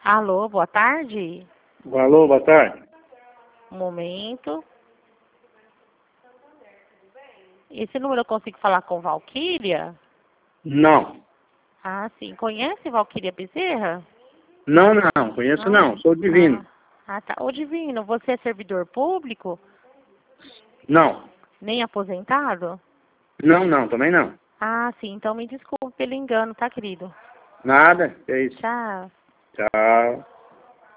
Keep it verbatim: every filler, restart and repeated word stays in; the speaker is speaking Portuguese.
Alô, boa tarde. Alô, boa tarde. Um momento. Esse número eu consigo falar com Valquíria? Não. Ah, sim. Conhece Valquíria Bezerra? Não, não, conheço Não? não, sou divino. Ah, ah, tá. Ô, Divino, você é servidor público? Não. Nem aposentado? Não, não, também não. Ah, sim. Então me desculpe pelo engano, tá, querido? Nada, é isso. Tchau. Tchau.